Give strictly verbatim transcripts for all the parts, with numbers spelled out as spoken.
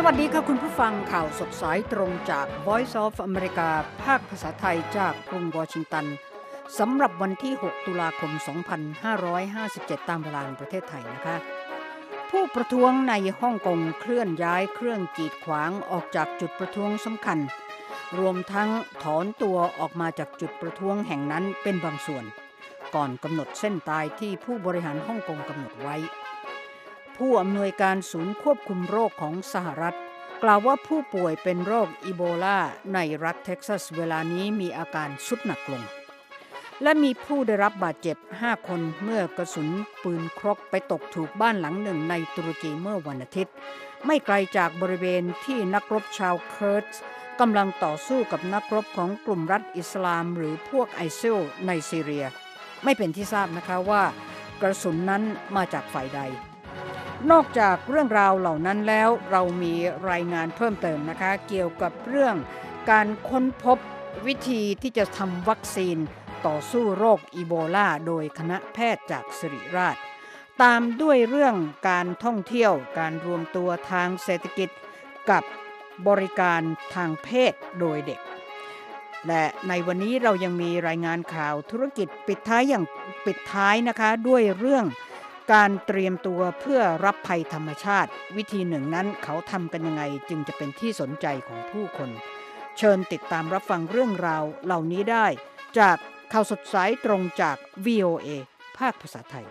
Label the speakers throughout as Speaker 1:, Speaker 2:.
Speaker 1: วัสดีค่ะคุณผู้ฟังข่าวสดสายตรงจาก Voice of America ภาคภาษาไทยจากกรุงวอชิงตันสำหรับวันที่หกตุลาคมสองพันห้าร้อยห้าสิบเจ็ดตามเวลาในประเทศไทยนะคะผู้ประท้วงในฮ่องกงเคลื่อนย้ายเครื่องกีดขวางออกจากจุดประท้วงสำคัญรวมทั้งถอนตัวออกมาจากจุดประท้วงแห่งนั้นเป็นบางส่วนก่อนกำหนดเส้นตายที่ผู้บริหารฮ่องกงกำหนดไว้ผู้อำนวยการศูนย์ควบคุมโรคของสหรัฐกล่าวว่าผู้ป่วยเป็นโรคอีโบลาในรัฐเท็กซัสเวลานี้มีอาการทรุดหนักลงและมีผู้ได้รับบาดเจ็บห้าคนเมื่อกระสุนปืนครกไปตกถูกบ้านหลังหนึ่งในตุรกีเมื่อวันอาทิตย์ไม่ไกลจากบริเวณที่นักรบชาวเคิร์ดกำลังต่อสู้กับนักรบของกลุ่มรัฐอิสลามหรือพวกไอซิลในซีเรียไม่เป็นที่ทราบนะคะว่ากระสุนนั้นมาจากฝ่ายใดนอกจากเรื่องราวเหล่านั้นแล้วเรามีรายงานเพิ่มเติมนะคะเกี่ยวกับเรื่องการค้นพบวิธีที่จะทำวัคซีนต่อสู้โรคอีโบลาโดยคณะแพทย์จากศิริราชตามด้วยเรื่องการท่องเที่ยวการรวมตัวทางเศรษฐกิจกับบริการทางเพศโดยเด็กและในวันนี้เรายังมีรายงานข่าวธุรกิจปิดท้ายอย่างปิดท้ายนะคะด้วยเรื่องการเตรียมตัวเพื่อรับภัยธรรมชาติวิธีหนึ่งนั้นเขาทำกันยังไงจึงจะเป็นที่สนใจของผู้คนเชิญติดตามรับฟังเรื่องราวเหล่านี้ได้จากข่าวสดสายตรงจาก วี โอ เอ ภาคภาษาไทย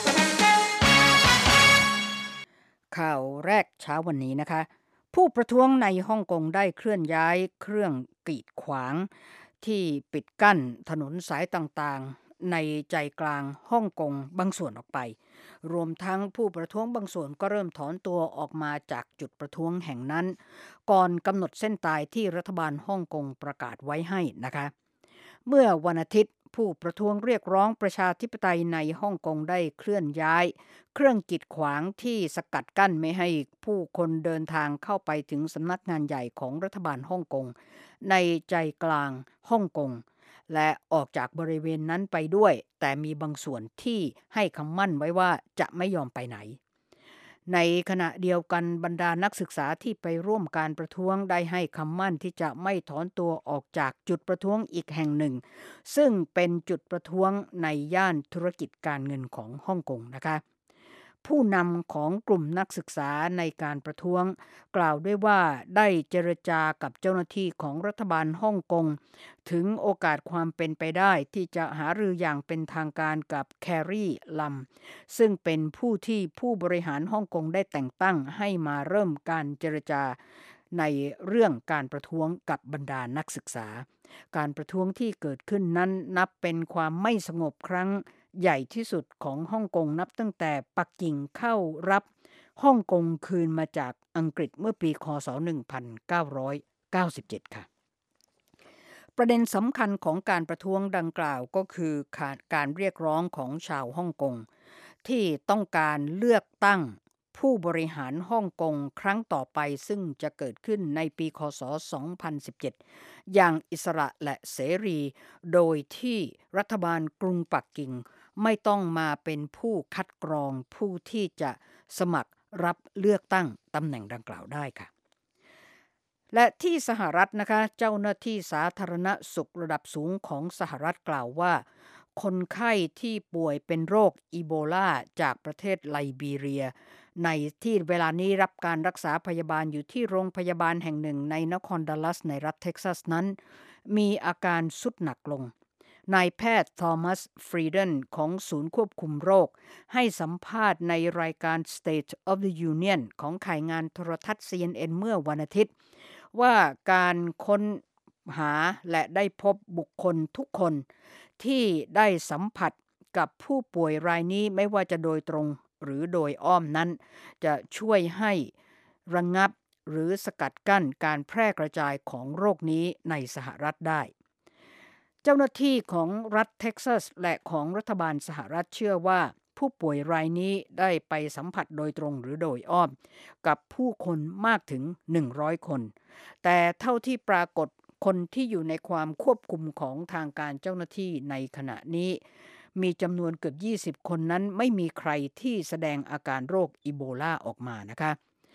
Speaker 1: ข่าวแรกเช้าวันนี้นะคะผู้ประท้วงในฮ่องกงได้เคลื่อนย้ายเครื่องกีดขวางที่ปิดกั้นถนนสายต่างๆในใจกลางฮ่องกงบางส่วนออกไปรวมทั้งผู้ประท้วงบางส่วนก็เริ่มถอนตัวออกมาจากจุดประท้วงแห่งนั้นก่อนกำหนดเส้นตายที่รัฐบาลฮ่องกงประกาศไว้ให้นะคะเมื่อวันอาทิตย์ผู้ประท้วงเรียกร้องประชาธิปไตยในฮ่องกงได้เคลื่อนย้ายเครื่องกีดขวางที่สกัดกั้นไม่ให้ผู้คนเดินทางเข้าไปถึงสำนักงานใหญ่ของรัฐบาลฮ่องกงในใจกลางฮ่องกงและออกจากบริเวณนั้นไปด้วยแต่มีบางส่วนที่ให้คำมั่นไว้ว่าจะไม่ยอมไปไหนในขณะเดียวกันบรรดานักศึกษาที่ไปร่วมการประท้วงได้ให้คำมั่นที่จะไม่ถอนตัวออกจากจุดประท้วงอีกแห่งหนึ่งซึ่งเป็นจุดประท้วงในย่านธุรกิจการเงินของฮ่องกงนะคะผู้นำของกลุ่มนักศึกษาในการประท้วงกล่าวด้วยว่าได้เจรจากับเจ้าหน้าที่ของรัฐบาลฮ่องกงถึงโอกาสความเป็นไปได้ที่จะหารืออย่างเป็นทางการกับแครีลัมซึ่งเป็นผู้ที่ผู้บริหารฮ่องกงได้แต่งตั้งให้มาเริ่มการเจรจาในเรื่องการประท้วงกับบรรดานักศึกษาการประท้วงที่เกิดขึ้นนั้นนับเป็นความไม่สงบครั้งใหญ่ที่สุดของฮ่องกงนับตั้งแต่ปักกิ่งเข้ารับฮ่องกงคืนมาจากอังกฤษเมื่อปีคศหนึ่งพันเก้าร้อยเก้าสิบเจ็ดค่ะประเด็นสำคัญของการประท้วงดังกล่าวก็คือการเรียกร้องของชาวฮ่องกงที่ต้องการเลือกตั้งผู้บริหารฮ่องกงครั้งต่อไปซึ่งจะเกิดขึ้นในปีคศสองพันสิบเจ็ดอย่างอิสระและเสรีโดยที่รัฐบาลกรุงปักกิ่งไม่ต้องมาเป็นผู้คัดกรองผู้ที่จะสมัครรับเลือกตั้งตำแหน่งดังกล่าวได้ค่ะและที่สหรัฐนะคะเจ้าหน้าที่สาธารณสุขระดับสูงของสหรัฐกล่าวว่าคนไข้ที่ป่วยเป็นโรคอีโบลาจากประเทศไลบีเรียในที่เวลานี้รับการรักษาพยาบาลอยู่ที่โรงพยาบาลแห่งหนึ่งในนครดัลลัสในรัฐเท็กซัสนั้นมีอาการทรุดหนักลงนายแพทย์ทอมัสฟรีเดนของศูนย์ควบคุมโรคให้สัมภาษณ์ในรายการ State of the Union ของข่ายงานโทรทัศน์ ซี เอ็น เอ็น เมื่อวันอาทิตย์ว่าการค้นหาและได้พบบุคคลทุกคนที่ได้สัมผัสกับผู้ป่วยรายนี้ไม่ว่าจะโดยตรงหรือโดยอ้อมนั้นจะช่วยให้ระงับหรือสกัดกั้นการแพร่กระจายของโรคนี้ในสหรัฐได้เจ้าหน้าที่ของรัฐเท็กซัสและของรัฐบาลสหรัฐเชื่อว่าผู้ป่วยรายนี้ได้ไปสัมผัสโดยตรงหรือโดยอ้อมกับผู้คนมากถึงหนึ่งร้อยคนแต่เท่าที่ปรากฏคนที่อยู่ในความควบคุมของทางการเจ้าหน้าที่ในขณะนี้มีจำนวนเกือบยี่สิบคนนั้นไม่มีใครที่แสดงอาการโรคอีโบลาออกมานะคะ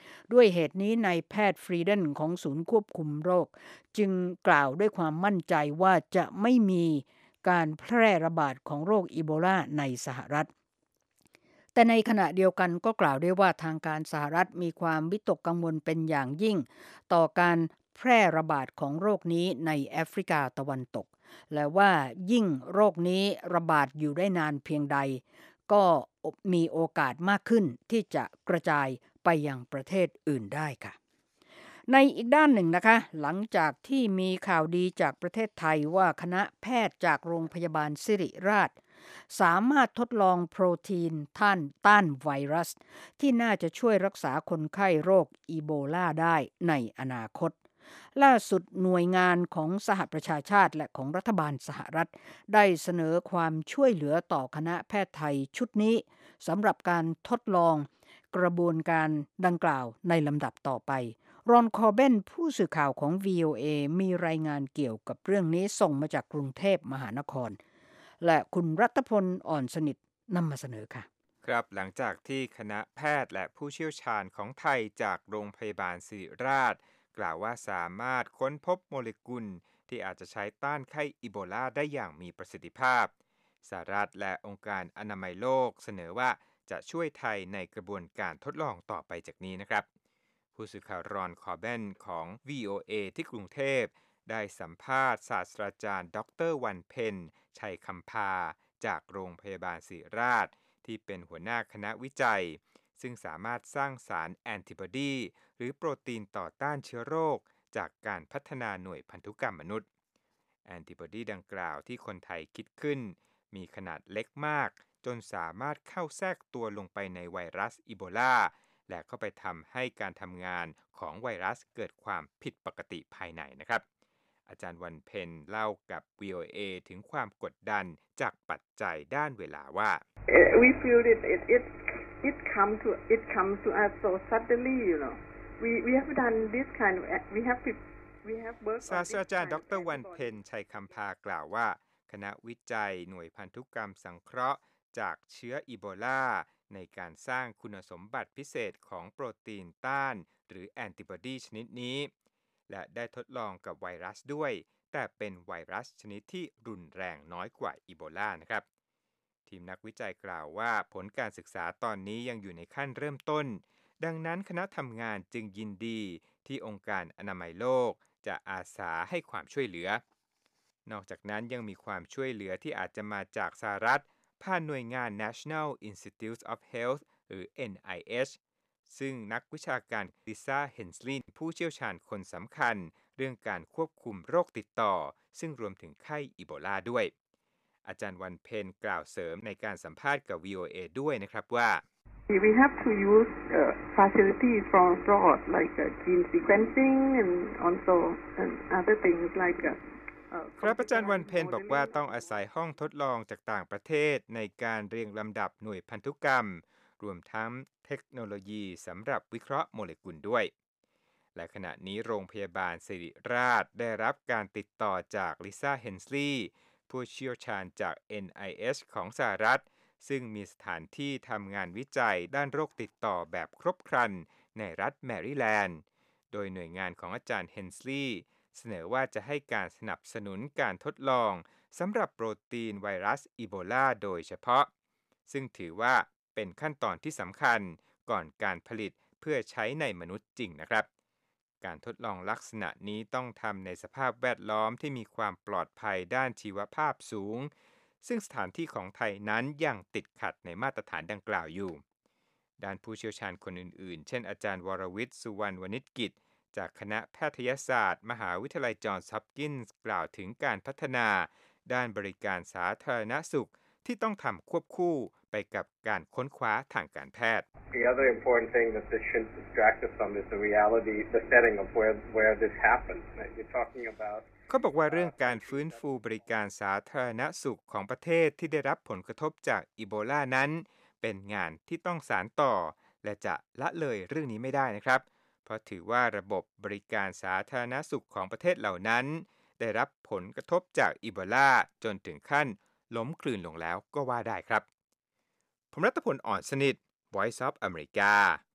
Speaker 1: ด้วยเหตุนี้นายแพทย์ฟรีเดนของศูนย์ควบคุมโรคจึงกล่าวด้วยความมั่นใจว่าจะไม่มีการแพร่ระบาดของโรคอีโบลาในสหรัฐแต่ในขณะเดียวกันก็กล่าวได้ว่าทางการสหรัฐมีความวิตกกังวลเป็นอย่างยิ่งต่อการแพร่ระบาดของโรคนี้ในแอฟริกาตะวันตกและว่ายิ่งโรคนี้ระบาดอยู่ได้นานเพียงใดก็มีโอกาสมากขึ้นที่จะกระจายไปยังประเทศอื่นได้ค่ะในอีกด้านหนึ่งนะคะหลังจากที่มีข่าวดีจากประเทศไทยว่าคณะแพทย์จากโรงพยาบาลสิริราชสามารถทดลองโปรตีนต้านต้านไวรัสที่น่าจะช่วยรักษาคนไข้โรคอีโบลาได้ในอนาคตล่าสุดหน่วยงานของสหประชาชาติและของรัฐบาลสหรัฐได้เสนอความช่วยเหลือต่อคณะแพทย์ไทยชุดนี้สำหรับการทดลองกระบวนการดังกล่าวในลำดับต่อไปรอนคอร์เบนผู้สื่อข่าวของ วี โอ เอ มีรายงานเกี่ยวกับเรื่องนี้ส่งมาจากกรุงเทพมหานครและคุณรัตพลอ่อนสนิทนำมาเสนอค่ะ
Speaker 2: ครับหลังจากที่คณะแพทย์และผู้เชี่ยวชาญของไทยจากโรงพยาบาลศิริราชกล่าวว่าสามารถค้นพบโมเลกุลที่อาจจะใช้ต้านไข้อีโบลาได้อย่างมีประสิทธิภาพสหรัฐและองค์การอนามัยโลกเสนอว่าจะช่วยไทยในกระบวนการทดลองต่อไปจากนี้นะครับผู้สื่อข่าวรอนคอร์เบนของ วี โอ เอ ที่กรุงเทพได้สัมภาษณ์ศาสตราจารย์ดรวันเพ็ญชัยคำพาจากโรงพยาบาลศิริราชที่เป็นหัวหน้าคณะวิจัยซึ่งสามารถสร้างสารแอนติบอดีหรือโปรตีนต่อต้านเชื้อโรคจากการพัฒนาหน่วยพันธุกรรมมนุษย์แอนติบอดีดังกล่าวที่คนไทยคิดขึ้นมีขนาดเล็กมากจนสามารถเข้าแทรกตัวลงไปในไวรัสอีโบลาและเข้าไปทำให้การทำงานของไวรัสเกิดความผิดปกติภายในนะครับอาจารย์วันเพ็ญเล่ากับ วี โอ เอ ถึงความกดดันจากปัจจัยด้านเวลาว่า
Speaker 3: we feel it it it it come to it comes to us so suddenly you know we we have done this kind of we have we have worked
Speaker 2: ศาสตราจารย์ดรวันเพ็ญชัยคำพากล่าวว่าคณะวิจัยหน่วยพันธุกรรมสังเคราะห์จากเชื้ออีโบลาในการสร้างคุณสมบัติพิเศษของโปรตีนต้านหรือแอนติบอดีชนิดนี้และได้ทดลองกับไวรัสด้วยแต่เป็นไวรัสชนิดที่รุนแรงน้อยกว่าอีโบลานะครับทีมนักวิจัยกล่าวว่าผลการศึกษาตอนนี้ยังอยู่ในขั้นเริ่มต้นดังนั้นคณะทำงานจึงยินดีที่องค์การอนามัยโลกจะอาสาให้ความช่วยเหลือนอกจากนั้นยังมีความช่วยเหลือที่อาจจะมาจากสหรัฐผ่านหน่วยงาน National Institutes of Health หรือ เอ็น ไอ เอช ซึ่งนักวิชาการลิซ่าเฮนสลินผู้เชี่ยวชาญคนสำคัญเรื่องการควบคุมโรคติดต่อซึ่งรวมถึงไข้อีโบลาด้วยอาจารย์วันเพ็ญกล่าวเสริมในการสัมภาษณ์กับ วี โอ เอ ด้วยนะครับว่า
Speaker 3: we have to use uh, facilities from abroad like uh, gene sequencing and also and other things like uh,
Speaker 2: ครับอาจารย์วันเพ็ญบอกว่าต้องอาศัยห้องทดลองจากต่างประเทศในการเรียงลำดับหน่วยพันธุกรรมรวมทั้งเทคโนโลยีสำหรับวิเคราะห์โมเลกุลด้วยและขณะนี้โรงพยาบาลศิริราชได้รับการติดต่อจากลิซ่าเฮนสลีย์ผู้เชี่ยวชาญจาก เอ็น ไอ เอช ของสหรัฐซึ่งมีสถานที่ทำงานวิจัยด้านโรคติดต่อแบบครบครันในรัฐแมริแลนด์โดยหน่วยงานของอาจารย์เฮนสลีย์เสนอว่าจะให้การสนับสนุนการทดลองสำหรับโปรตีนไวรัสอีโบลาโดยเฉพาะซึ่งถือว่าเป็นขั้นตอนที่สำคัญก่อนการผลิตเพื่อใช้ในมนุษย์จริงนะครับการทดลองลักษณะนี้ต้องทำในสภาพแวดล้อมที่มีความปลอดภัยด้านชีวภาพสูงซึ่งสถานที่ของไทยนั้นยังติดขัดในมาตรฐานดังกล่าวอยู่ด้านผู้เชี่ยวชาญคนอื่นๆเช่นอาจารย์วรวิทย์สุวรรณวณิชกิจจากคณะแพทยศาสตร์มหาวิทยาลัยจอห์นส์ฮอปกินส์กล่าวถึงการพัฒนาด้านบริการสาธารณสุขที่ต้องทำควบคู่ไปกับการค้นคว้าทางการแพทย์
Speaker 4: The other important thing that this shouldn't distract us from is the reality, the setting of where where this happened. You're talking about
Speaker 2: เขาบอกว่าเรื่องการฟื้นฟูบริการสาธารณสุขของประเทศที่ได้รับผลกระทบจากอีโบลานั้นเป็นงานที่ต้องสานต่อและจะละเลยเรื่องนี้ไม่ได้นะครับเพราะถือว่าระบบบริการสาธารณสุขของประเทศเหล่านั้นได้รับผลกระทบจากอีโบลาจนถึงขั้นล้มคลืนลงแล้วก็ว่าได้ครับผมรัตพลอ่อนสนิท Voice of America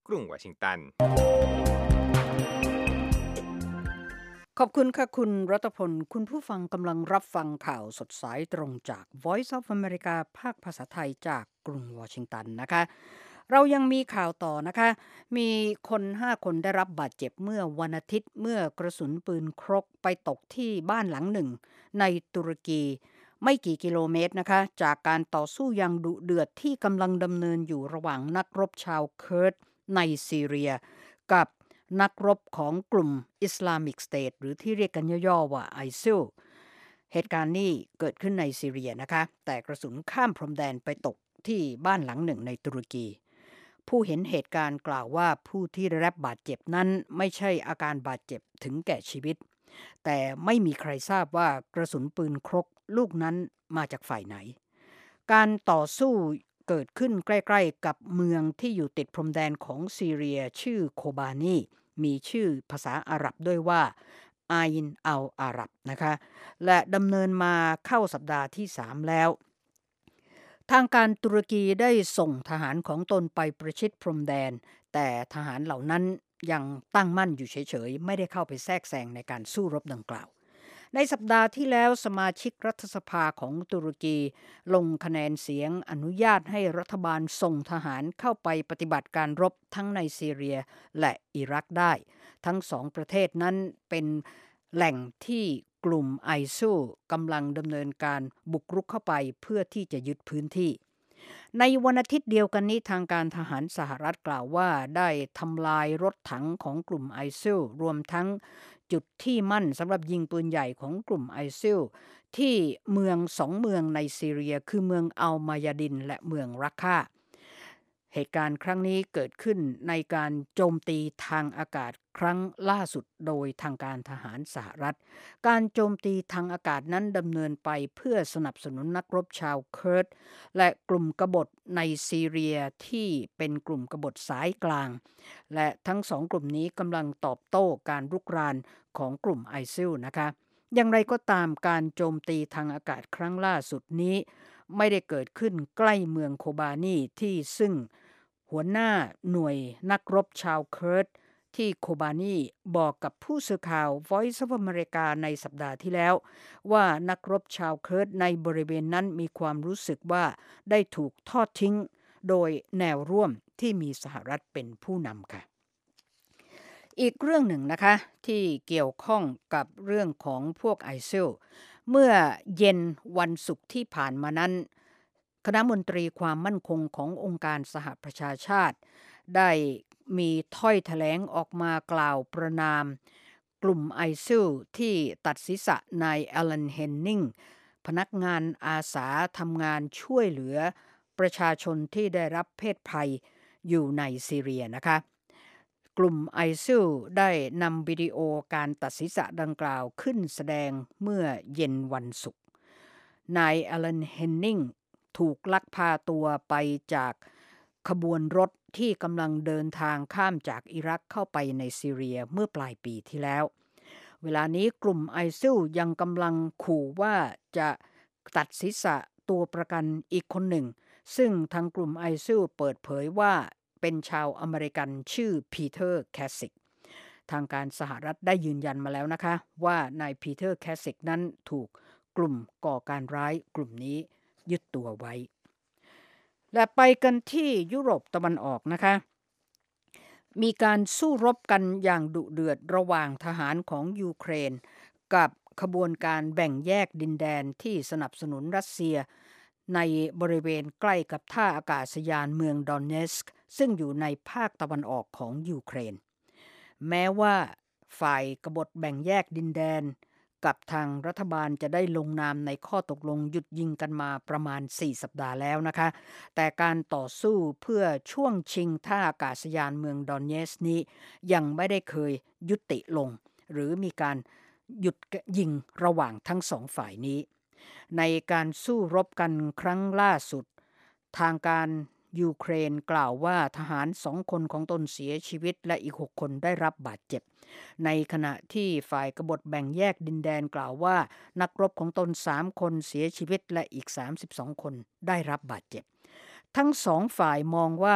Speaker 2: กรุงวอชิงตัน
Speaker 1: ขอบคุณค่ะคุณรัตพลคุณผู้ฟังกำลังรับฟังข่าวสดสายตรงจาก Voice of America ภาคภาษาไทยจากกรุงวอชิงตันนะคะเรายังมีข่าวต่อนะคะมีคนห้าคนได้รับบาดเจ็บเมื่อวันอาทิตย์เมื่อกระสุนปืนครกไปตกที่บ้านหลังหนึ่งในตุรกีไม่กี่กิโลเมตรนะคะจากการต่อสู้อย่างดุเดือดที่กำลังดำเนินอยู่ระหว่างนักรบชาวเคิร์ดในซีเรียกับนักรบของกลุ่ม Islamic State หรือที่เรียกกันย่อๆว่า ไอซิล เหตุการณ์นี้เกิดขึ้นในซีเรียนะคะแต่กระสุนข้ามพรมแดนไปตกที่บ้านหลังหนึ่งในตุรกีผู้เห็นเหตุการณ์กล่าวว่าผู้ที่ได้รับบาดเจ็บนั้นไม่ใช่อาการบาดเจ็บถึงแก่ชีวิตแต่ไม่มีใครทราบว่ากระสุนปืนครกลูกนั้นมาจากฝ่ายไหนการต่อสู้เกิดขึ้นใกล้ๆกับเมืองที่อยู่ติดพรมแดนของซีเรียชื่อโคบานีมีชื่อภาษาอาหรับด้วยว่าอายินอัลอาหรับนะคะและดำเนินมาเข้าสัปดาห์ที่สามแล้วทางการตุรกีได้ส่งทหารของตนไปประชิดพรมแดนแต่ทหารเหล่านั้นยังตั้งมั่นอยู่เฉยๆไม่ได้เข้าไปแทรกแซงในการสู้รบดังกล่าวในสัปดาห์ที่แล้วสมาชิกรัฐสภาของตุรกีลงคะแนนเสียงอนุญาตให้รัฐบาลส่งทหารเข้าไปปฏิบัติการรบทั้งในซีเรียและอิรักได้ทั้งสองประเทศนั้นเป็นแหล่งที่กลุ่มไอซิลกำลังดำเนินการบุกรุกเข้าไปเพื่อที่จะยึดพื้นที่ในวันอาทิตย์เดียวกันนี้ทางการทหารสหรัฐกล่าวว่าได้ทำลายรถถังของกลุ่มไอซิลรวมทั้งจุดที่มั่นสำหรับยิงปืนใหญ่ของกลุ่มไอซิลที่เมืองสองเมืองในซีเรียคือเมืองอัลมายาดินและเมืองรักคาเหตุการณ์ครั้งนี้เกิดขึ้นในการโจมตีทางอากาศครั้งล่าสุดโดยทางการทหารสหรัฐการโจมตีทางอากาศนั้นดำเนินไปเพื่อสนับสนุนนักรบชาวเคิร์ดและกลุ่มกบฏในซีเรียที่เป็นกลุ่มกบฏสายกลางและทั้งสองกลุ่มนี้กำลังตอบโต้การรุกรานของกลุ่มไอซิลนะคะอย่างไรก็ตามการโจมตีทางอากาศครั้งล่าสุดนี้ไม่ได้เกิดขึ้นใกล้เมืองโคบานีที่ซึ่งหัวหน้าหน่วยนักรบชาวเคิร์ดที่โคบานีบอกกับผู้สื่อข่าว Voice of America ในสัปดาห์ที่แล้วว่านักรบชาวเคิร์ดในบริเวณนั้นมีความรู้สึกว่าได้ถูกทอดทิ้งโดยแนวร่วมที่มีสหรัฐเป็นผู้นำค่ะอีกเรื่องหนึ่งนะคะที่เกี่ยวข้องกับเรื่องของพวกไอซิลเมื่อเย็นวันศุกร์ที่ผ่านมานั้นคณะมนตรีความมั่นคงขององค์การสหประชาชาติได้มีถ้อยแถลงออกมากล่าวประณามกลุ่มไอซิลที่ตัดศีรษะนายแอลันเฮนนิงพนักงานอาสาทำงานช่วยเหลือประชาชนที่ได้รับเพศภัยอยู่ในซีเรียนะคะกลุ่มไอซิลได้นำวิดีโอการตัดศีรษะดังกล่าวขึ้นแสดงเมื่อเย็นวันศุกร์นายแอลันเฮนนิงถูกลักพาตัวไปจากขบวนรถที่กำลังเดินทางข้ามจากอิรักเข้าไปในซีเรียเมื่อปลายปีที่แล้วเวลานี้กลุ่มไอซิลยังกำลังขู่ว่าจะตัดศีรษะตัวประกันอีกคนหนึ่งซึ่งทางกลุ่มไอซิลเปิดเผยว่าเป็นชาวอเมริกันชื่อปีเตอร์แคสซิกทางการสหรัฐได้ยืนยันมาแล้วนะคะว่านายปีเตอร์แคสซิกนั้นถูกกลุ่มก่อการร้ายกลุ่มนี้ยึดตัวไว้และไปกันที่ยุโรปตะวันออกนะคะมีการสู้รบกันอย่างดุเดือดระหว่างทหารของยูเครนกับขบวนการแบ่งแยกดินแดนที่สนับสนุนรัสเซียในบริเวณใกล้กับท่าอากาศยานเมืองดอนเนสก์ซึ่งอยู่ในภาคตะวันออกของยูเครนแม้ว่าฝ่ายกบฏแบ่งแยกดินแดนกับทางรัฐบาลจะได้ลงนามในข้อตกลงหยุดยิงกันมาประมาณสี่สัปดาห์แล้วนะคะแต่การต่อสู้เพื่อช่วงชิงท่าอากาศยานเมืองดอนเนสนี้ยังไม่ได้เคยยุติลงหรือมีการหยุดยิงระหว่างทั้งสองฝ่ายนี้ในการสู้รบกันครั้งล่าสุดทางการยูเครนกล่าวว่าทหารสองคนของตนเสียชีวิตและอีกหกคนได้รับบาดเจ็บในขณะที่ฝ่ายกบฏแบ่งแยกดินแดนกล่าวว่านักรบของตนสามคนเสียชีวิตและอีกสามสิบสองคนได้รับบาดเจ็บทั้งสองฝ่ายมองว่า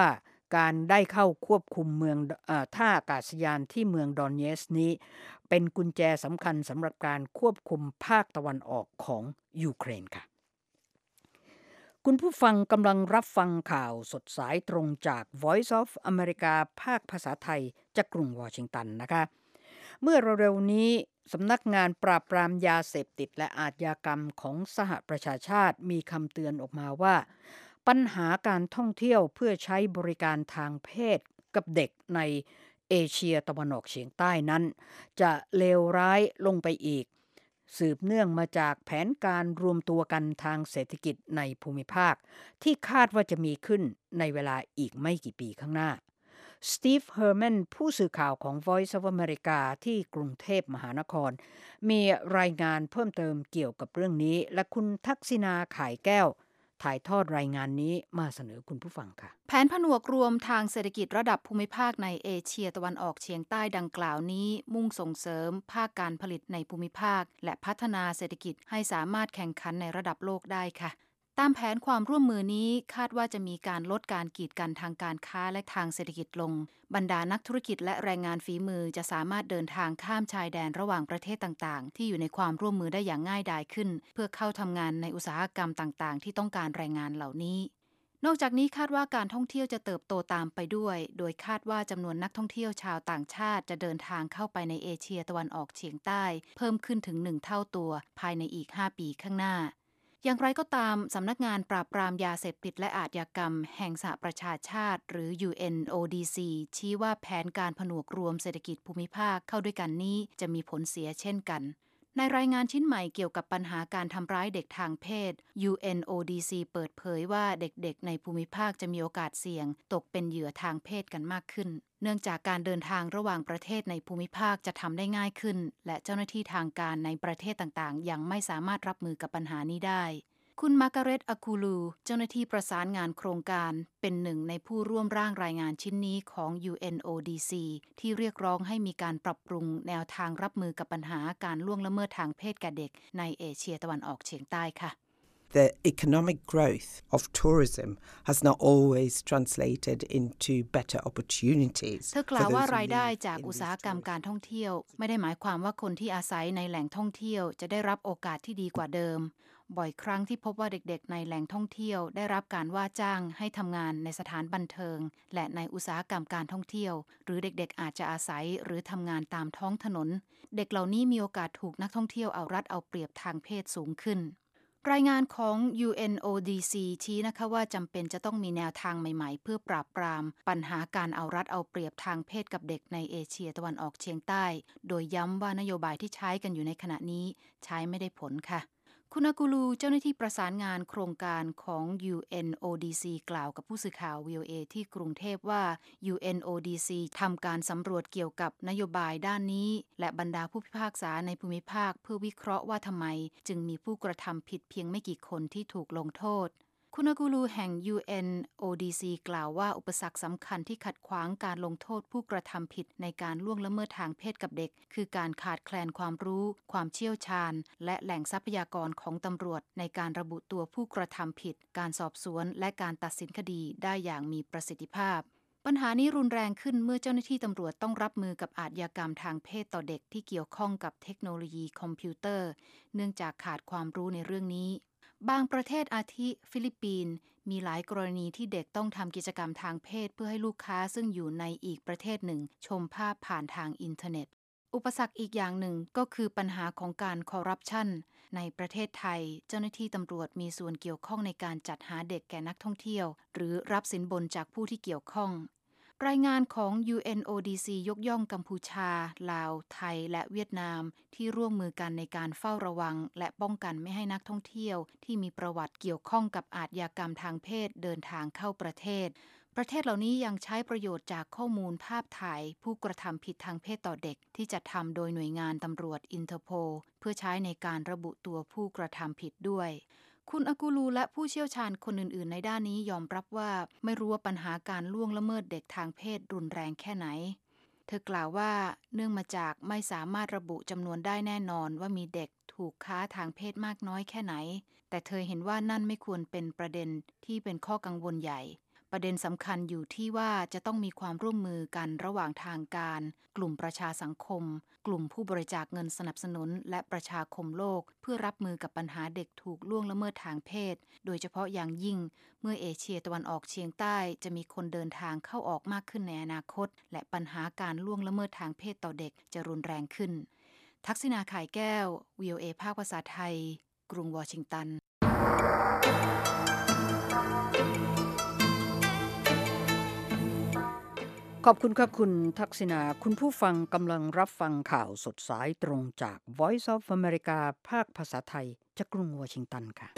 Speaker 1: การได้เข้าควบคุมเมืองเอ่อท่าอากาศยานที่เมืองดอนเนสนี้เป็นกุญแจสำคัญสำหรับการควบคุมภาคตะวันออกของยูเครนค่ะคุณผู้ฟังกำลังรับฟังข่าวสดสายตรงจาก Voice of America ภาคภาษาไทยจากกรุงวอชิงตันนะคะเมื่อเร็วๆนี้สำนักงานปราบปรามยาเสพติดและอาชญากรรมของสหประชาชาติมีคำเตือนออกมาว่าปัญหาการท่องเที่ยวเพื่อใช้บริการทางเพศกับเด็กในเอเชียตะวันออกเฉียงใต้นั้นจะเลวร้ายลงไปอีกสืบเนื่องมาจากแผนการรวมตัวกันทางเศรษฐกิจในภูมิภาคที่คาดว่าจะมีขึ้นในเวลาอีกไม่กี่ปีข้างหน้าสตีฟ เฮอร์แมนผู้สื่อข่าวของ Voice of America ที่กรุงเทพมหานครมีรายงานเพิ่มเติมเกี่ยวกับเรื่องนี้และคุณทักษิณาข่ายแก้วถ่ายทอดรายงานนี้มาเสนอคุณผู้ฟังค่ะ
Speaker 5: แผนผนวกรวมทางเศรษฐกิจระดับภูมิภาคในเอเชียตะวันออกเฉียงใต้ดังกล่าวนี้มุ่งส่งเสริมภาคการผลิตในภูมิภาคและพัฒนาเศรษฐกิจให้สามารถแข่งขันในระดับโลกได้ค่ะตามแผนความร่วมมือนี้คาดว่าจะมีการลดการกีดกันทางการค้าและทางเศรษฐกิจลงบรรดานักธุรกิจและแรงงานฝีมือจะสามารถเดินทางข้ามชายแดนระหว่างประเทศต่างๆที่อยู่ในความร่วมมือได้อย่างง่ายดายขึ้นเพื่อเข้าทำงานในอุตสาหกรรมต่างๆที่ต้องการแรงงานเหล่านี้นอกจากนี้คาดว่าการท่องเที่ยวจะเติบโตตามไปด้วยโดยคาดว่าจำนวนนักท่องเที่ยวชาวต่างชาติจะเดินทางเข้าไปในเอเชียตะวันออกเฉียงใต้เพิ่มขึ้นถึงหนึ่งเท่าตัวภายในอีกห้าปีข้างหน้าอย่างไรก็ตามสำนักงานปราบปรามยาเสพติดและอาชญากรรมแห่งสหประชาชาติหรือ ยู เอ็น โอ ดี ซี ชี้ว่าแผนการผนวกรวมเศรษฐกิจภูมิภาคเข้าด้วยกันนี้จะมีผลเสียเช่นกันในรายงานชิ้นใหม่เกี่ยวกับปัญหาการทำร้ายเด็กทางเพศ ยู เอ็น โอ ดี ซี เปิดเผยว่าเด็กๆในภูมิภาคจะมีโอกาสเสี่ยงตกเป็นเหยื่อทางเพศกันมากขึ้นเนื่องจากการเดินทางระหว่างประเทศในภูมิภาคจะทำได้ง่ายขึ้นและเจ้าหน้าที่ทางการในประเทศต่างๆยังไม่สามารถรับมือกับปัญหานี้ได้คุณมาร์การเร็ต อาคูลูเจ้าหน้าที่ประสานงานโครงการเป็นหนึ่งในผู้ร่วมร่างรายงานชิ้นนี้ของ ยู เอ็น โอ ดี ซี ที่เรียกร้องให้มีการปรับปรุงแนวทางรับมือกับปัญหาการล่วงละเมิดทางเพศแก่เด็กในเอเชียตะวันออกเฉียงใต้ค่ะ
Speaker 6: The economic growth of tourism has not always translated into better opportunities
Speaker 5: เธอกล่าวว่ารายได้จากอุตสาหกรรมการท่องเที่ยวไม่ได้หมายความว่าคนที่อาศัยในแหล่งท่องเที่ยวจะได้รับโอกาสที่ดีกว่าเดิมบ่อยครั้งที่พบว่าเด็กๆในแหล่งท่องเที่ยวได้รับการว่าจ้างให้ทำงานในสถานบันเทิงและในอุตสาหกรรมการท่องเที่ยวหรือเด็กๆอาจจะอาศัยหรือทำงานตามท้องถนนเด็กเหล่านี้มีโอกาสถูกนักท่องเที่ยวเอารัดเอาเปรียบทางเพศสูงขึ้นรายงานของ ยู เอ็น โอ ดี ซี ชี้นะคะว่าจำเป็นจะต้องมีแนวทางใหม่ๆเพื่อปราบปรามปัญหาการเอารัดเอาเปรียบทางเพศกับเด็กในเอเชียตะวันออกเฉียงใต้โดยย้ำว่านโยบายที่ใช้กันอยู่ในขณะนี้ใช้ไม่ได้ผลค่ะคุณอากูลูเจ้าหน้าที่ประสานงานโครงการของ ยู เอ็น โอ ดี ซี กล่าวกับผู้สื่อข่าว วี โอ เอ ที่กรุงเทพว่า ยู เอ็น โอ ดี ซี ทำการสำรวจเกี่ยวกับนโยบายด้านนี้และบรรดาผู้พิพากษาในภูมิภาคเพื่อวิเคราะห์ว่าทำไมจึงมีผู้กระทำผิดเพียงไม่กี่คนที่ถูกลงโทษคุณอากูลูแห่ง ยู เอ็น โอ ดี ซี กล่าวว่าอุปสรรคสำคัญที่ขัดขวางการลงโทษผู้กระทำผิดในการล่วงละเมิดทางเพศกับเด็กคือการขาดแคลนความรู้ความเชี่ยวชาญและแหล่งทรัพยากรของตำรวจในการระบุตัวผู้กระทำผิดการสอบสวนและการตัดสินคดีได้อย่างมีประสิทธิภาพปัญหานี้รุนแรงขึ้นเมื่อเจ้าหน้าที่ตำรวจต้องรับมือกับอาชญากรรมทางเพศต่อเด็กที่เกี่ยวข้องกับเทคโนโลยีคอมพิวเตอร์เนื่องจากขาดความรู้ในเรื่องนี้บางประเทศอาทิฟิลิปปินส์มีหลายกรณีที่เด็กต้องทำกิจกรรมทางเพศเพื่อให้ลูกค้าซึ่งอยู่ในอีกประเทศหนึ่งชมภาพผ่านทางอินเทอร์เน็ตอุปสรรคอีกอย่างหนึ่งก็คือปัญหาของการคอร์รัปชันในประเทศไทยเจ้าหน้าที่ตำรวจมีส่วนเกี่ยวข้องในการจัดหาเด็กแก่นักท่องเที่ยวหรือรับสินบนจากผู้ที่เกี่ยวข้องรายงานของ ยู เอ็น โอ ดี ซี ยกย่องกัมพูชาลาวไทยและเวียดนามที่ร่วมมือกันในการเฝ้าระวังและป้องกันไม่ให้นักท่องเที่ยวที่มีประวัติเกี่ยวข้องกับอาชญากรรมทางเพศเดินทางเข้าประเทศประเทศเหล่านี้ยังใช้ประโยชน์จากข้อมูลภาพถ่ายผู้กระทำผิดทางเพศต่อเด็กที่จัดทำโดยหน่วยงานตำรวจอินเตอร์โพลเพื่อใช้ในการระบุตัวผู้กระทำผิดด้วยคุณอากูลูและผู้เชี่ยวชาญคนอื่นๆในด้านนี้ยอมรับว่าไม่รู้ว่าปัญหาการล่วงละเมิดเด็กทางเพศรุนแรงแค่ไหนเธอกล่าวว่าเนื่องมาจากไม่สามารถระบุจำนวนได้แน่นอนว่ามีเด็กถูกค้าทางเพศมากน้อยแค่ไหนแต่เธอเห็นว่านั่นไม่ควรเป็นประเด็นที่เป็นข้อกังวลใหญ่ประเด็นสำคัญอยู่ที่ว่าจะต้องมีความร่วมมือกันระหว่างทางการกลุ่มประชาสังคมกลุ่มผู้บริจาคเงินสนับสนุนและประชาคมโลกเพื่อรับมือกับปัญหาเด็กถูกล่วงละเมิดทางเพศโดยเฉพาะอย่างยิ่งเมื่อเอเชียตะวันออกเฉียงใต้จะมีคนเดินทางเข้าออกมากขึ้นในอนาคตและปัญหาการล่วงละเมิดทางเพศต่อเด็กจะรุนแรงขึ้นทักษิณา ข่ายแก้ว วี โอ เอ ภาคภาษาไทยกรุงวอชิงตัน
Speaker 1: ขอบคุณค่ะคุณทักษิณาคุณผู้ฟังกำลังรับฟังข่าวสดสายตรงจาก Voice of America ภาคภาษาไทยจากกรุงวอชิงตันค่ะ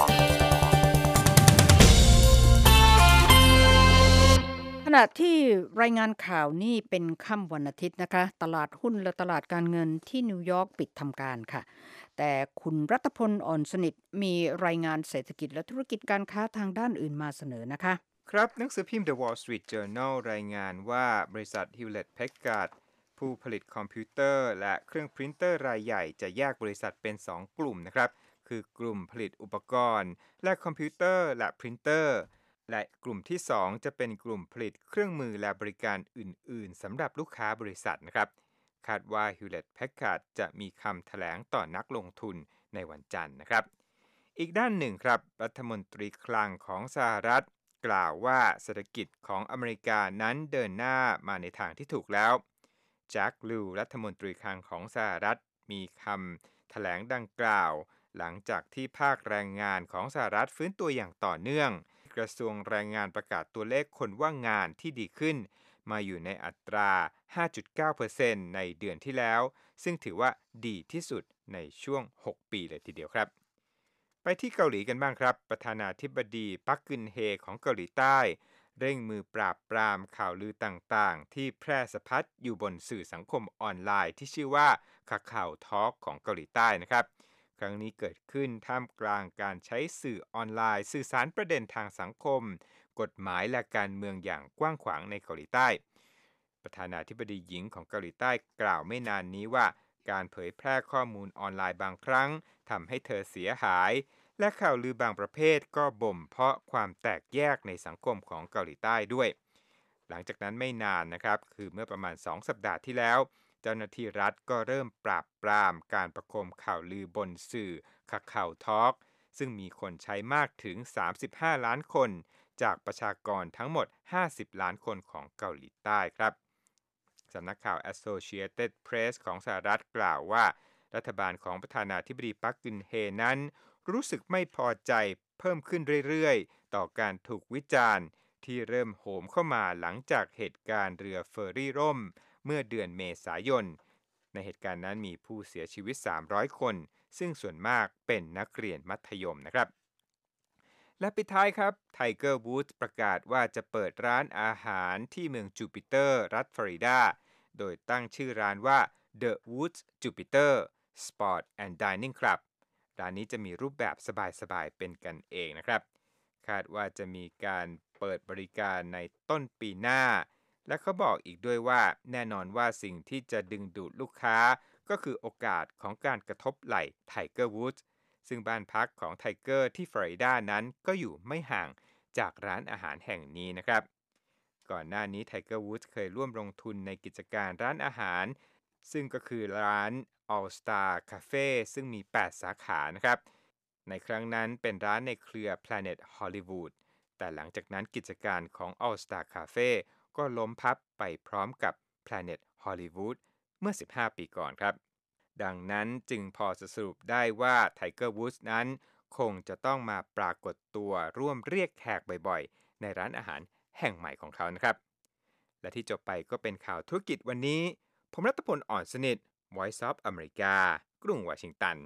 Speaker 1: ขณะที่รายงานข่าวนี่เป็นค่ำวันอาทิตย์นะคะตลาดหุ้นและตลาดการเงินที่นิวยอร์กปิดทำการค่ะแต่คุณรัตพลอ่อนสนิทมีรายงานเศรษฐกิจและธุรกิจการค้าทางด้านอื่นมาเสนอนะคะ
Speaker 2: ครับหนังสือพิมพ์ The Wall Street Journal รายงานว่าบริษัท Hewlett Packard ผู้ผลิตคอมพิวเตอร์และเครื่องพรินเตอร์รายใหญ่จะแยกบริษัทเป็นสองกลุ่มนะครับคือกลุ่มผลิตอุปกรณ์และคอมพิวเตอร์และพรินเตอร์และกลุ่มที่สองจะเป็นกลุ่มผลิตเครื่องมือและบริการอื่นๆสำหรับลูกค้าบริษัทนะครับคาดว่า Hewlett Packard จะมีคำแถลงต่อนักลงทุนในวันจันทร์นะครับอีกด้านหนึ่งครับรัฐมนตรีคลังของสหรัฐกล่าวว่าเศรษฐกิจของอเมริกานั้นเดินหน้ามาในทางที่ถูกแล้วแจ็คลูรัฐมนตรีคลังของสหรัฐมีคำแถลงดังกล่าวหลังจากที่ภาคแรงงานของสหรัฐฟื้นตัวอย่างต่อเนื่องกระทรวงแรงงานประกาศตัวเลขคนว่างงานที่ดีขึ้นมาอยู่ในอัตรา ห้าจุดเก้าเปอร์เซ็นต์ ในเดือนที่แล้วซึ่งถือว่าดีที่สุดในช่วงหกปีเลยทีเดียวครับไปที่เกาหลีกันบ้างครับประธานาธิบดีปักกึนเฮของเกาหลีใต้เร่งมือปราบปรามข่าวลือต่างๆที่แพร่สะพัดอยู่บนสื่อสังคมออนไลน์ที่ชื่อว่าข่าวทอล์กของเกาหลีใต้นะครับครั้งนี้เกิดขึ้นท่ามกลางการใช้สื่อออนไลน์สื่อสารประเด็นทางสังคมกฎหมายและการเมืองอย่างกว้างขวางในเกาหลีใต้ประธานาธิบดีหญิงของเกาหลีใต้กล่าวไม่นานนี้ว่าการเผยแพร่ข้อมูลออนไลน์บางครั้งทำให้เธอเสียหายและข่าวลือบางประเภทก็บ่มเพาะความแตกแยกในสังคมของเกาหลีใต้ด้วยหลังจากนั้นไม่นานนะครับคือเมื่อประมาณสองสัปดาห์ที่แล้วเจ้าหน้าที่รัฐก็เริ่มปราบปรามการประโคมข่าวลือบนสื่อข่าวทอล์กซึ่งมีคนใช้มากถึงสามสิบห้าล้านคนจากประชากรทั้งหมดห้าสิบล้านคนของเกาหลีใต้ครับสำนักข่าว Associated Press ของสหรัฐกล่าวว่ารัฐบาลของประธานาธิบดีปักกึนเฮนั้นรู้สึกไม่พอใจเพิ่มขึ้นเรื่อยๆต่อการถูกวิจารณ์ที่เริ่มโหมเข้ามาหลังจากเหตุการณ์เรือเฟอร์รี่ล่มเมื่อเดือนเมษายนในเหตุการณ์นั้นมีผู้เสียชีวิตสามร้อยคนซึ่งส่วนมากเป็นนักเรียนมัธยมนะครับและปิดท้ายครับไทเกอร์วูดส์ประกาศว่าจะเปิดร้านอาหารที่เมืองจูปิเตอร์รัฐฟลอริดาโดยตั้งชื่อร้านว่า The Woods Jupiter Sport and Dining Club ร้านนี้จะมีรูปแบบสบายๆเป็นกันเองนะครับคาดว่าจะมีการเปิดบริการในต้นปีหน้าและเขาบอกอีกด้วยว่าแน่นอนว่าสิ่งที่จะดึงดูดลูกค้าก็คือโอกาสของการกระทบไหล่ไทเกอร์วูดส์ซึ่งบ้านพักของไทเกอร์ที่ฟลอริดานั้นก็อยู่ไม่ห่างจากร้านอาหารแห่งนี้นะครับก่อนหน้านี้ไทเกอร์วูดส์เคยร่วมลงทุนในกิจการร้านอาหารซึ่งก็คือร้าน All Star Cafe ซึ่งมีแปดสาขานะครับในครั้งนั้นเป็นร้านในเครือ Planet Hollywood แต่หลังจากนั้นกิจการของ All Star Cafe ก็ล้มพับไปพร้อมกับ Planet Hollywood เมื่อสิบห้าปีก่อนครับดังนั้นจึงพอจะสรุปได้ว่าไทเกอร์วูดส์นั้นคงจะต้องมาปรากฏตัวร่วมเรียกแขกบ่อยๆในร้านอาหารแห่งใหม่ของเขานะครับและที่จบไปก็เป็นข่าวธุรกิจวันนี้ผมรัตพลอ่อนสนิท Voice of America กรุงวอชิงตัน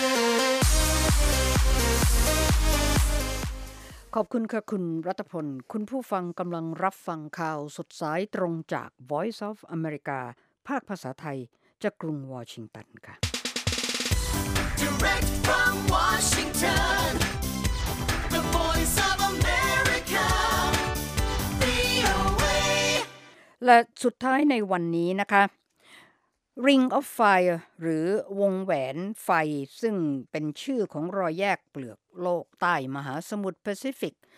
Speaker 1: ขอบคุณค่ะคุณรัตพลคุณผู้ฟังกำลังรับฟังข่าวสดสายตรงจาก Voice of America ภาคภาษาไทยจากกรุงวอชิงตันค่ะ
Speaker 7: Direct from Washington, the Voice of America, วี โอ เอ
Speaker 1: และสุดท้ายในวันนี้นะคะ Ring of Fire หรือวงแหวนไฟซึ่งเป็นชื่อของรอยแยกเปลือกโลกใต้มหาสมุทรแปซิฟิก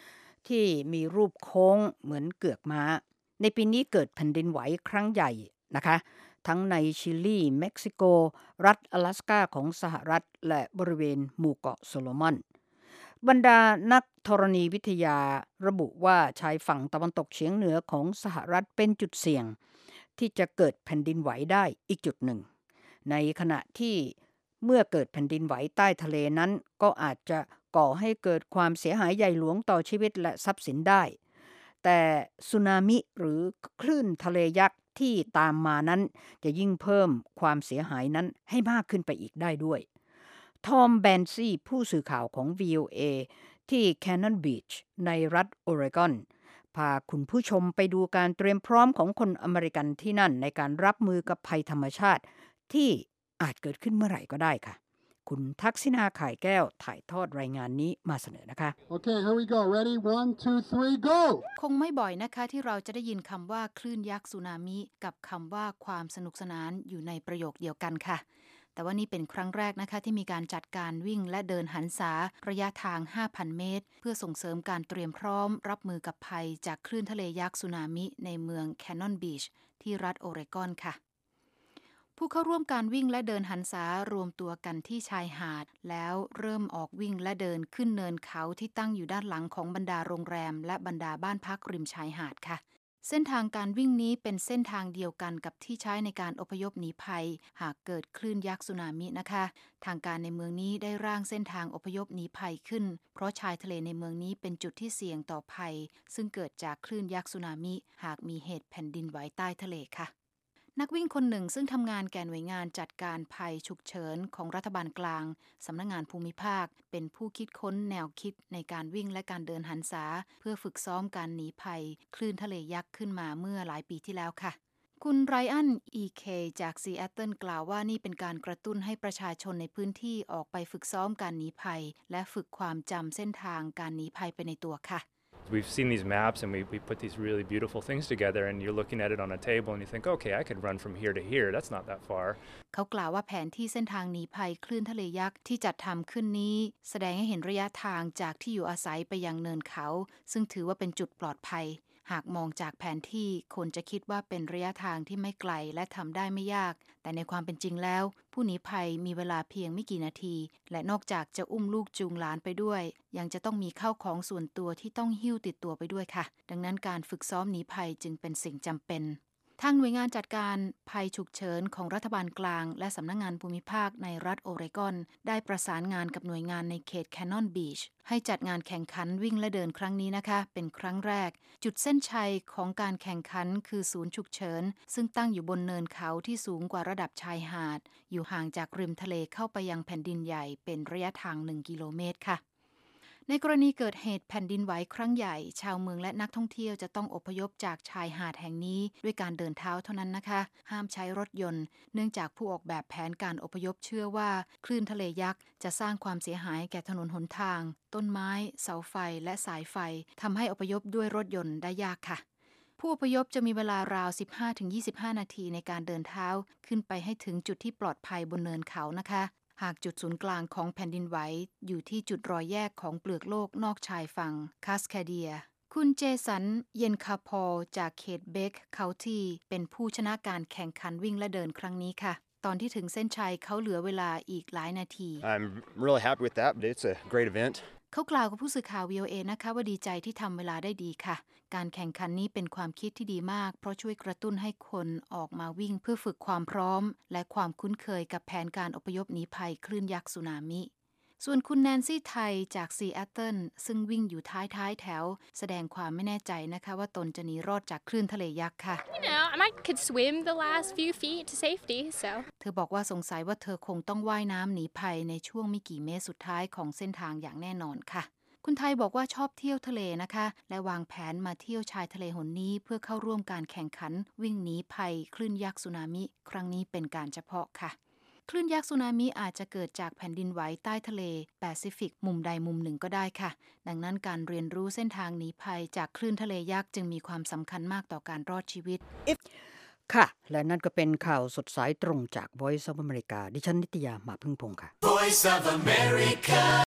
Speaker 1: ที่มีรูปโค้งเหมือนเกือกม้าในปีนี้เกิดแผ่นดินไหวครั้งใหญ่นะคะทั้งในชิลีเม็กซิโกรัฐ阿拉斯าของสหรัฐและบริเวณหมู่เกาะโซโลมอนบรรดานักธรณีวิทยาระบุว่าชายฝั่งตะวันตกเฉียงเหนือของสหรัฐเป็นจุดเสี่ยงที่จะเกิดแผ่นดินไหวได้อีกจุดหนึ่งในขณะที่เมื่อเกิดแผ่นดินไหวใต้ทะเลนั้นก็อาจจะก่อให้เกิดความเสียหายใหญ่หลวงต่อชีวิตและทรัพย์สินได้แต่สึนามิหรือคลื่นทะเลยักษ์ที่ตามมานั้นจะยิ่งเพิ่มความเสียหายนั้นให้มากขึ้นไปอีกได้ด้วยทอมแบนซี่ผู้สื่อข่าวของ วี โอ เอ ที่ Cannon Beach ในรัฐโอเรกอนพาคุณผู้ชมไปดูการเตรียมพร้อมของคนอเมริกันที่นั่นในการรับมือกับภัยธรรมชาติที่อาจเกิดขึ้นเมื่อไหร่ก็ได้ค่ะคุณทักษิณาข่ายแก้วถ่ายทอดรายงานนี้มาเสนอนะคะ
Speaker 8: Okay, here we go. Ready? One, two, three, go!
Speaker 5: คงไม่บ่อยนะคะที่เราจะได้ยินคำว่าคลื่นยักษ์สึนามิกับคำว่าความสนุกสนานอยู่ในประโยคเดียวกันค่ะแต่ว่านี่เป็นครั้งแรกนะคะที่มีการจัดการวิ่งและเดินหันษาระยะทาง ห้าพัน เมตรเพื่อส่งเสริมการเตรียมพร้อมรับมือกับภัยจากคลื่นทะเลยักษ์สึนามิในเมืองแคนนอนบีชที่รัฐโอเรกอนค่ะผู้เข้าร่วมการวิ่งและเดินหันษารวมตัวกันที่ชายหาดแล้วเริ่มออกวิ่งและเดินขึ้นเนินเขาที่ตั้งอยู่ด้านหลังของบรรดาโรงแรมและบรรดาบ้านพักริมชายหาดค่ะเส้นทางการวิ่งนี้เป็นเส้นทางเดียวกันกับที่ใช้ในการอพยพหนีภัยหากเกิดคลื่นยักษ์สึนามินะคะทางการในเมืองนี้ได้ร่างเส้นทางอพยพหนีภัยขึ้นเพราะชายทะเลในเมืองนี้เป็นจุดที่เสี่ยงต่อภัยซึ่งเกิดจากคลื่นยักษ์สึนามิหากมีเหตุแผ่นดินไหวใต้ทะเลค่ะนักวิ่งคนหนึ่งซึ่งทำงานแก่หน่วยงานจัดการภัยฉุกเฉินของรัฐบาลกลางสำนักงานภูมิภาคเป็นผู้คิดค้นแนวคิดในการวิ่งและการเดินหันษาเพื่อฝึกซ้อมการหนีภัยคลื่นทะเลยักษ์ขึ้นมาเมื่อหลายปีที่แล้วค่ะคุณไรอัน อี เค จากซีแอตเทิลกล่าวว่านี่เป็นการกระตุ้นให้ประชาชนในพื้นที่ออกไปฝึกซ้อมการหนีภัยและฝึกความจำเส้นทางการหนีภัยไปในตัวค่ะ
Speaker 9: We've seen these maps and we, we put these really beautiful things together and you're looking at it on a table and you think, okay, I could run from here to here. That's not that far.
Speaker 5: เขากล่าวว่าแผนที่เส้นทางหนีภัยคลื่นทะเลยักษ์ที่จัดทำขึ้นนี้แสดงให้เห็นระยะทางจากที่อยู่อาศัยไปยังเนินเขาซึ่งถือว่าเป็นจุดปลอดภัยหากมองจากแผนที่คนจะคิดว่าเป็นระยะทางที่ไม่ไกลและทำได้ไม่ยากแต่ในความเป็นจริงแล้วผู้หนีภัยมีเวลาเพียงไม่กี่นาทีและนอกจากจะอุ้มลูกจูงหลานไปด้วยยังจะต้องมีข้าวของส่วนตัวที่ต้องหิ้วติดตัวไปด้วยค่ะดังนั้นการฝึกซ้อมหนีภัยจึงเป็นสิ่งจำเป็นทางหน่วยงานจัดการภัยฉุกเฉินของรัฐบาลกลางและสำนักงานภูมิภาคในรัฐโอเรกอนได้ประสานงานกับหน่วยงานในเขตแคนนอนบีชให้จัดงานแข่งขันวิ่งและเดินครั้งนี้นะคะเป็นครั้งแรกจุดเส้นชัยของการแข่งขันคือศูนย์ฉุกเฉินซึ่งตั้งอยู่บนเนินเขาที่สูงกว่าระดับชายหาดอยู่ห่างจากริมทะเลเข้าไปยังแผ่นดินใหญ่เป็นระยะทางหนึ่งกิโลเมตรค่ะในกรณีเกิดเหตุแผ่นดินไหวครั้งใหญ่ชาวเมืองและนักท่องเที่ยวจะต้องอพยพจากชายหาดแห่งนี้ด้วยการเดินเท้าเท่านั้นนะคะห้ามใช้รถยนต์เนื่องจากผู้ออกแบบแผนการอพยพเชื่อว่าคลื่นทะเลยักษ์จะสร้างความเสียหายแก่ถนนหนทางต้นไม้เสาไฟและสายไฟทำให้อพยพด้วยรถยนต์ได้ยากค่ะผู้อพยพจะมีเวลาราว สิบห้าถึงยี่สิบห้า นาทีในการเดินเท้าขึ้นไปให้ถึงจุดที่ปลอดภัยบนเนินเขานะคะหากจุดศูนย์กลางของแผ่นดินไหวอยู่ที่จุดรอยแยกของเปลือกโลกนอกชายฝั่งคาสคาเดียคุณเจสันเยนคาพอลจากเขตเบคเคานตี้เป็นผู้ชนะการแข่งขันวิ่งและเดินครั้งนี้ค่ะตอนที่ถึงเส้นชัยเขาเหลือเวลาอีกหลายนาที
Speaker 10: I'm really happy with that, but it's a great event.
Speaker 5: เขากล่าวกับผู้สื่อข่าว วี โอ เอ นะคะว่าดีใจที่ทำเวลาได้ดีค่ะการแข่งขันนี้เป็นความคิดที่ดีมากเพราะช่วยกระตุ้นให้คนออกมาวิ่งเพื่อฝึกความพร้อมและความคุ้นเคยกับแผนการอพยพหนีภัยคลื่นยักษ์สึนามิส่วนคุณแนนซี่ไทยจากซีแอตเทิลซึ่งวิ่งอยู่ท้ายท้ายแถวแสดงความไม่แน่ใจนะคะว่าตนจะหนีรอดจากคลื่นทะเลยักษ์ค่ะ
Speaker 11: You know, I could swim the last few feet to safety, so
Speaker 5: เธอบอกว่าสงสัยว่าเธอคงต้องว่ายน้ำหนีภัยในช่วงไม่กี่เมตรสุดท้ายของเส้นทางอย่างแน่นอนค่ะคุณไทยบอกว่าชอบเที่ยวทะเลนะคะและวางแผนมาเที่ยวชายทะเลหนนี้เพื่อเข้าร่วมการแข่งขันวิ่งหนีภัยคลื่นยักษ์สึนามิครั้งนี้เป็นการเฉพาะค่ะคลื่นยักษ์สึนามิอาจจะเกิดจากแผ่นดินไหวใต้ทะเลแปซิฟิกมุมใดมุมหนึ่งก็ได้ค่ะดังนั้นการเรียนรู้เส้นทางหนีภัยจากคลื่นทะเลยักษ์จึงมีความสำคัญมากต่อการรอดชีวิต
Speaker 1: ค่ะและนั่นก็เป็นข่าวสดสายตรงจาก Voice of America ดิฉันนิตยา มาพึ่งพงษ์ค่ะ
Speaker 7: Voice of America